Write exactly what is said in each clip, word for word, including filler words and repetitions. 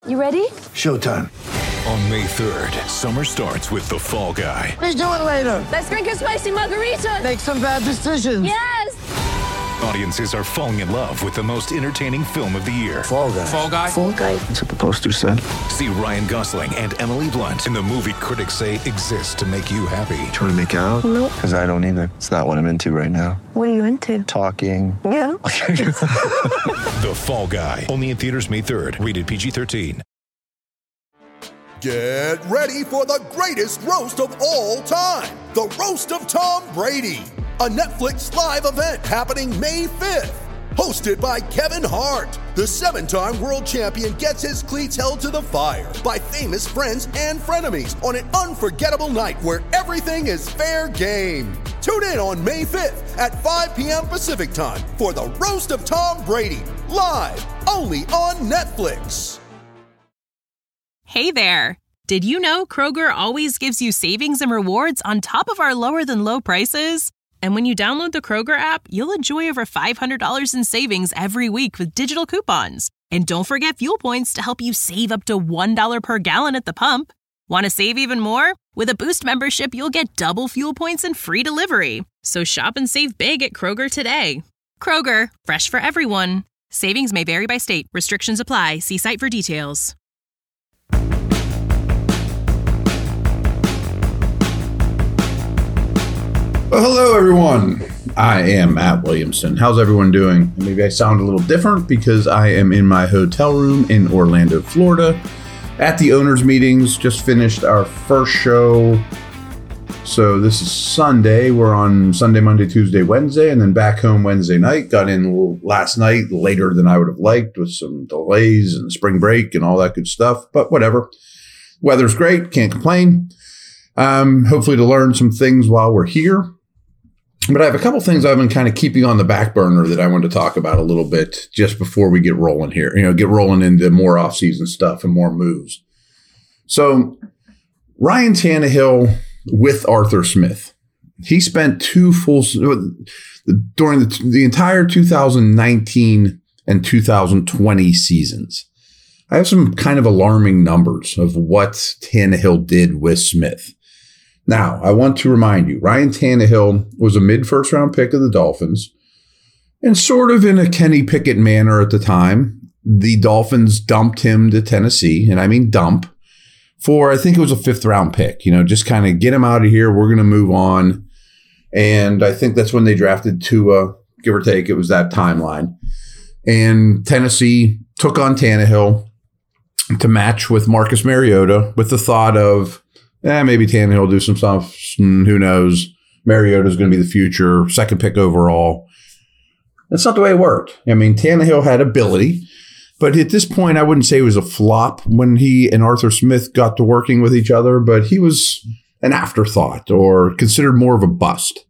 You ready? Showtime. On May third, summer starts with The Fall Guy. Let's do it later. Let's drink a spicy margarita. Make some bad decisions. Yes! Audiences are falling in love with the most entertaining film of the year. Fall Guy. Fall Guy? Fall Guy. That's what the poster said. See Ryan Gosling and Emily Blunt in the movie critics say exists to make you happy. Trying to make it out? Nope. Because I don't either. It's not what I'm into right now. What are you into? Talking. Yeah. The Fall Guy. Only in theaters May third. Rated P G thirteen. Get ready for the greatest roast of all time. The Roast of Tom Brady. A Netflix live event happening May fifth. Hosted by Kevin Hart. The seven-time world champion gets his cleats held to the fire by famous friends and frenemies on an unforgettable night where everything is fair game. Tune in on May fifth at five p.m. Pacific time for the Roast of Tom Brady. Live only on Netflix. Hey there! Did you know Kroger always gives you savings and rewards on top of our lower-than-low prices? And when you download the Kroger app, you'll enjoy over five hundred dollars in savings every week with digital coupons. And don't forget fuel points to help you save up to one dollar per gallon at the pump. Want to save even more? With a Boost membership, you'll get double fuel points and free delivery. So shop and save big at Kroger today. Kroger, fresh for everyone. Savings may vary by state. Restrictions apply. See site for details. Well, hello, everyone. I am Matt Williamson. How's everyone doing? Maybe I sound a little different because I am in my hotel room in Orlando, Florida, at the owners' meetings. Just finished our first show. So this is Sunday. We're on Sunday, Monday, Tuesday, Wednesday, and then back home Wednesday night. Got in last night later than I would have liked with some delays and spring break and all that good stuff. But whatever. Weather's great. Can't complain. Um, hopefully to learn some things while we're here. But I have a couple things I've been kind of keeping on the back burner that I want to talk about a little bit just before we get rolling here, you know, get rolling into more offseason stuff and more moves. So Ryan Tannehill with Arthur Smith, he spent two full during the, the entire two thousand nineteen and two thousand twenty seasons. I have some kind of alarming numbers of what Tannehill did with Smith. Now, I want to remind you, Ryan Tannehill was a mid-first round pick of the Dolphins, and sort of in a Kenny Pickett manner at the time, the Dolphins dumped him to Tennessee, and I mean dump, for I think it was a fifth round pick, you know, just kind of get him out of here, we're going to move on. And I think that's when they drafted Tua, give or take, it was that timeline. And Tennessee took on Tannehill to match with Marcus Mariota with the thought of, Eh, maybe Tannehill will do some stuff. Who knows? Mariota's going to be the future, second pick overall. That's not the way it worked. I mean, Tannehill had ability, but at this point, I wouldn't say it was a flop when he and Arthur Smith got to working with each other, but he was an afterthought or considered more of a bust.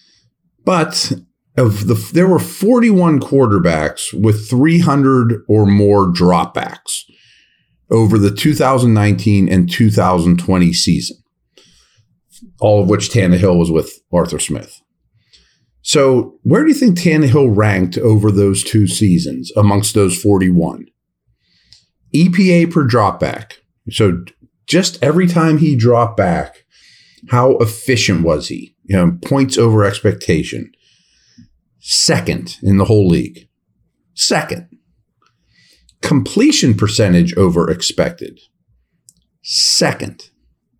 But of the, there were forty-one quarterbacks with three hundred or more dropbacks over the two thousand nineteen and two thousand twenty season, all of which Tannehill was with Arthur Smith. So where do you think Tannehill ranked over those two seasons amongst those forty-one? E P A per dropback. So just every time he dropped back, how efficient was he? You know, points over expectation. Second in the whole league. Second. Completion percentage over expected. Second.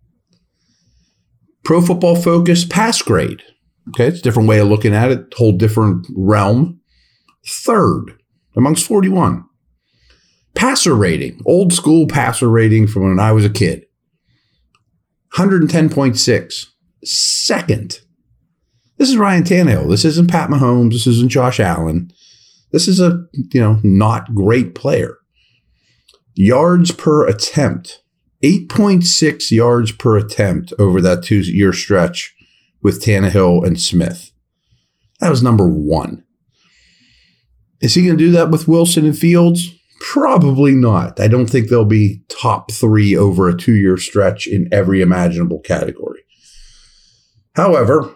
Pro Football Focus pass grade. Okay, it's a different way of looking at it, whole different realm. Third, amongst forty-one. Passer rating, old school passer rating from when I was a kid. one hundred ten point six. Second. This is Ryan Tannehill. This isn't Pat Mahomes. This isn't Josh Allen. This is a, you know, not great player. Yards per attempt, eight point six yards per attempt over that two-year stretch with Tannehill and Smith. That was number one. Is he going to do that with Wilson and Fields? Probably not. I don't think they'll be top three over a two-year stretch in every imaginable category. However,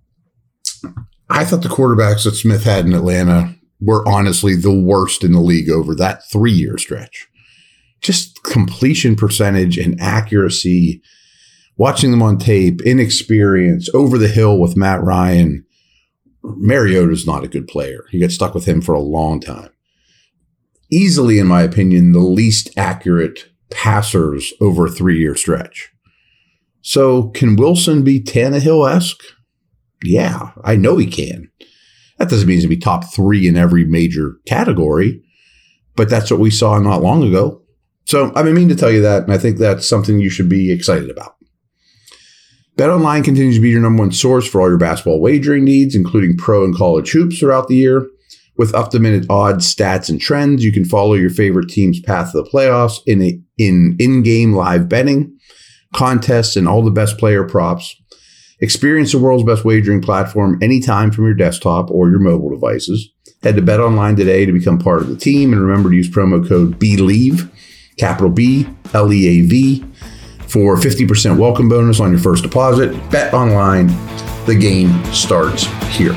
I thought the quarterbacks that Smith had in Atlanta were honestly the worst in the league over that three-year stretch. just completion percentage and accuracy, watching them on tape, inexperience, over the hill with Matt Ryan. Mariota's not a good player. You got stuck with him for a long time. Easily, in my opinion, the least accurate passers over a three-year stretch. So can Wilson be Tannehill-esque? Yeah, I know he can. That doesn't mean he's going to be top three in every major category, but that's what we saw not long ago. So I mean to tell you that, and I think that's something you should be excited about. BetOnline continues to be your number one source for all your basketball wagering needs, including pro and college hoops throughout the year. With up-to-minute odds, stats, and trends, you can follow your favorite team's path to the playoffs in a, in in-game live betting, contests, and all the best player props. Experience the world's best wagering platform anytime from your desktop or your mobile devices. Head to BetOnline today to become part of the team, and remember to use promo code BELIEVE, capital B, L E A V, for fifty percent welcome bonus on your first deposit. BetOnline, the game starts here.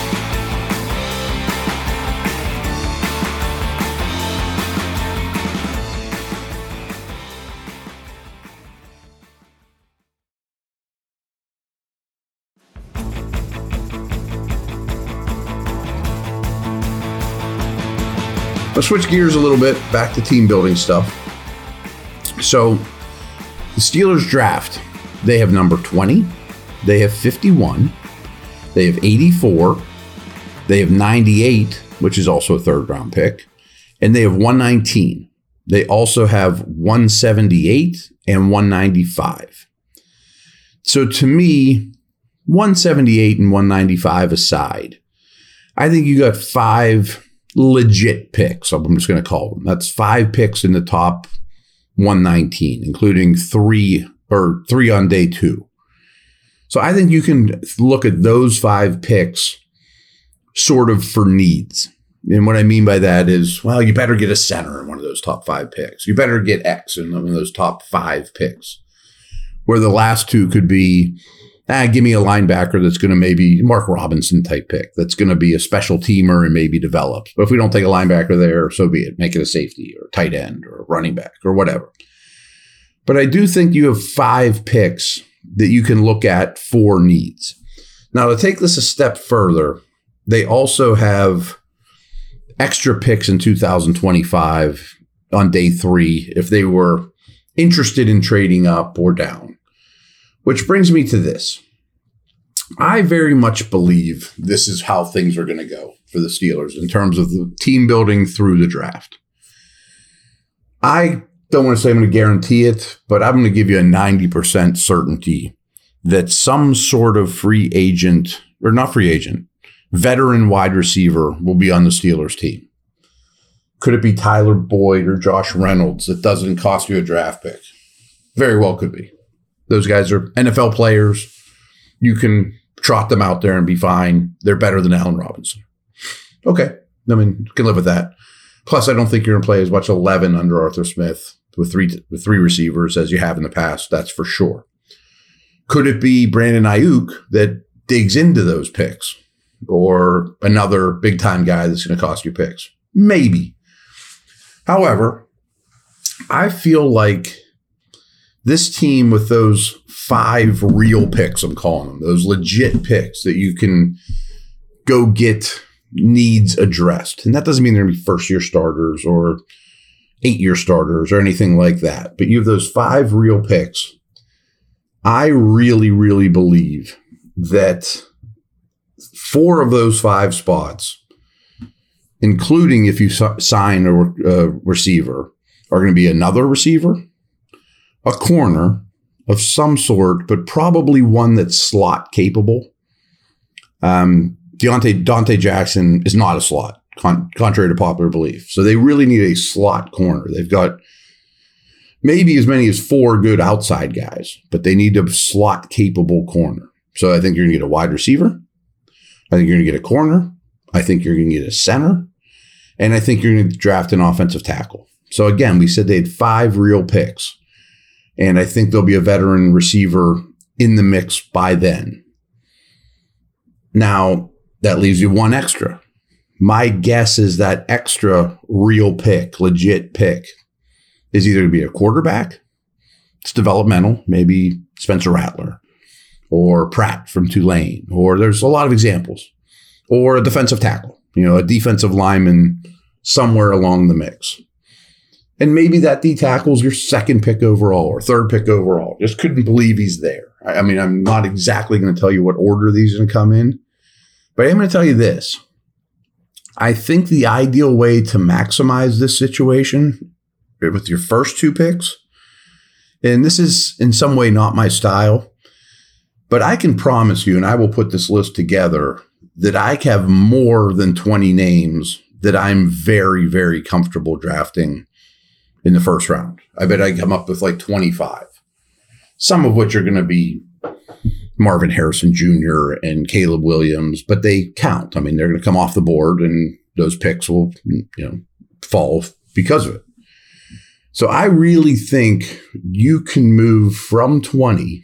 Let's switch gears a little bit, back to team building stuff. So the Steelers draft, they have number twenty, they have fifty-one, they have eighty-four, they have ninety-eight, which is also a third round pick, and they have one nineteen. They also have one seventy-eight and one ninety-five. So to me, one seventy-eight and one ninety-five aside, I think you got five legit picks. I'm just going to call them. That's five picks in the top one nineteen, including three or three on day two. So I think you can look at those five picks sort of for needs. And what I mean by that is, well, you better get a center in one of those top five picks. You better get X in one of those top five picks. Where the last two could be, ah, give me a linebacker that's going to maybe Mark Robinson type pick. That's going to be a special teamer and maybe develop. But if we don't take a linebacker there, so be it. Make it a safety or tight end or running back or whatever. But I do think you have five picks that you can look at for needs. Now, to take this a step further, they also have extra picks in two thousand twenty-five on day three if they were interested in trading up or down. Which brings me to this. I very much believe this is how things are going to go for the Steelers in terms of the team building through the draft. I don't want to say I'm going to guarantee it, but I'm going to give you a ninety percent certainty that some sort of free agent, or not free agent, veteran wide receiver will be on the Steelers team. Could it be Tyler Boyd or Josh Reynolds that doesn't cost you a draft pick? Very well could be. Those guys are N F L players. You can trot them out there and be fine. They're better than Allen Robinson. Okay. I mean, you can live with that. Plus, I don't think you're going to play as much eleven under Arthur Smith with three with three receivers as you have in the past. That's for sure. Could it be Brandon Ayuk that digs into those picks? Or another big-time guy that's going to cost you picks? Maybe. However, I feel like this team with those five real picks, I'm calling them, those legit picks that you can go get needs addressed. And that doesn't mean they're going to be first-year starters or eight-year starters or anything like that. But you have those five real picks. I really, really believe that four of those five spots, including if you sign a uh, receiver, are going to be another receiver, a corner of some sort, but probably one that's slot capable. Um, Deontay, Dante Jackson is not a slot, con- contrary to popular belief. So they really need a slot corner. They've got maybe as many as four good outside guys, but they need a slot capable corner. So I think you're going to get a wide receiver. I think you're going to get a corner. I think you're going to get a center. And I think you're going to draft an offensive tackle. So again, we said they had five real picks. And I think there'll be a veteran receiver in the mix by then. Now, that leaves you one extra. My guess is that extra real pick, legit pick, is either going to be a quarterback, it's developmental, maybe Spencer Rattler, or Pratt from Tulane, or there's a lot of examples, or a defensive tackle, you know, a defensive lineman somewhere along the mix. And maybe that D tackle's your second pick overall or third pick overall. Just couldn't believe he's there. I mean, I'm not exactly going to tell you what order these are going to come in, but I am going to tell you this. I think the ideal way to maximize this situation with your first two picks, and this is in some way not my style, but I can promise you, and I will put this list together, that I have more than twenty names that I'm very, very comfortable drafting in the first round. I bet I come up with like twenty-five, some of which are going to be Marvin Harrison Junior and Caleb Williams, but they count. I mean, they're going to come off the board and those picks will, you know, fall because of it. So I really think you can move from twenty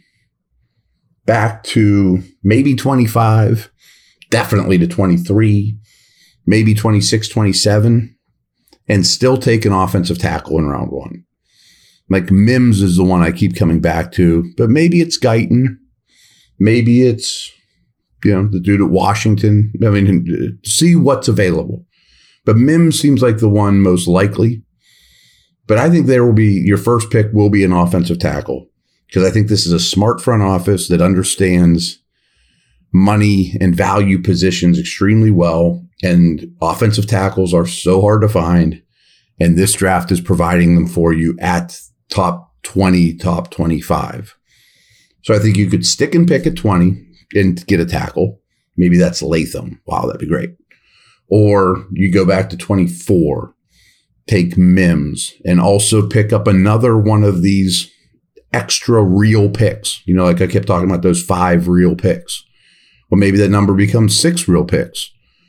back to maybe twenty-five, definitely to twenty-three, maybe twenty-six, twenty-seven, and still take an offensive tackle in round one. Like Mims is the one I keep coming back to, but maybe it's Guyton. Maybe it's, you know, the dude at Washington. I mean, see what's available. But Mims seems like the one most likely. But I think there will be, your first pick will be an offensive tackle, because I think this is a smart front office that understands money and value positions extremely well. And offensive tackles are so hard to find. And this draft is providing them for you at top twenty, top twenty-five. So I think you could stick and pick at twenty and get a tackle. Maybe that's Latham. Wow, that'd be great. Or you go back to twenty-four, take Mims, and also pick up another one of these extra real picks. You know, like I kept talking about those five real picks. Well, maybe that number becomes six real picks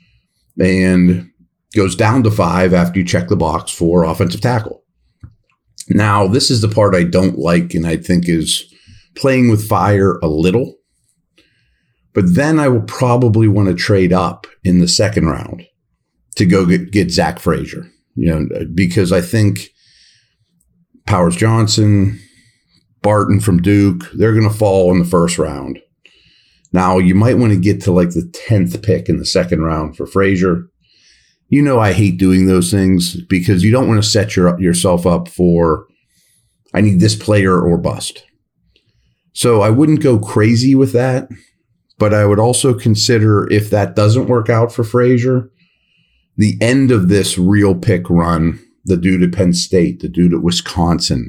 and goes down to five after you check the box for offensive tackle. Now, this is the part I don't like and I think is playing with fire a little. But then I will probably want to trade up in the second round to go get, get Zach Frazier, you know, because I think Powers Johnson, Barton from Duke, they're going to fall in the first round. Now, you might want to get to like the tenth pick in the second round for Frazier. You know, I hate doing those things because you don't want to set your, yourself up for, I need this player or bust. So I wouldn't go crazy with that, but I would also consider, if that doesn't work out for Frazier, the end of this real pick run, the dude at Penn State, the dude at Wisconsin,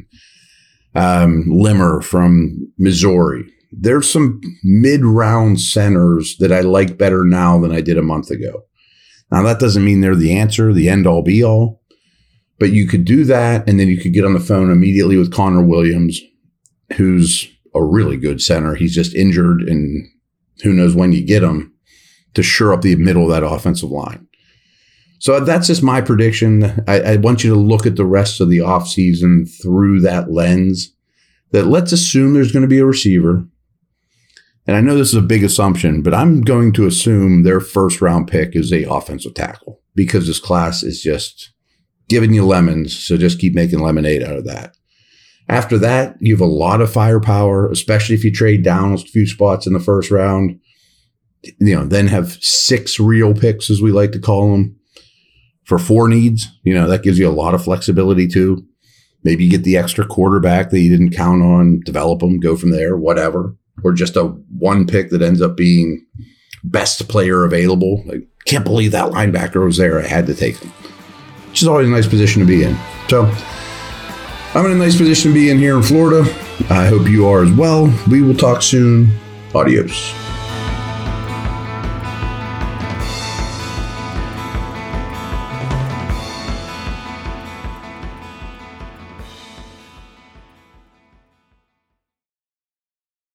um, Limmer from Missouri. There's some mid-round centers that I like better now than I did a month ago. Now, that doesn't mean they're the answer, the end-all, be-all, but you could do that, and then you could get on the phone immediately with Connor Williams, who's a really good center. He's just injured, and who knows when you get him to shore up the middle of that offensive line. So that's just my prediction. I, I want you to look at the rest of the offseason through that lens, that let's assume there's going to be a receiver. And I know this is a big assumption, but I'm going to assume their first round pick is a offensive tackle, because this class is just giving you lemons. So just keep making lemonade out of that. After that, you have a lot of firepower, especially if you trade down a few spots in the first round. You know, then have six real picks, as we like to call them, for four needs. You know, that gives you a lot of flexibility too. Maybe you get the extra quarterback that you didn't count on, develop them, go from there, whatever. Or just a one pick that ends up being best player available. I can't believe that linebacker was there. I had to take him. Which is always a nice position to be in. So I'm in a nice position to be in here in Florida. I hope you are as well. We will talk soon. Adios.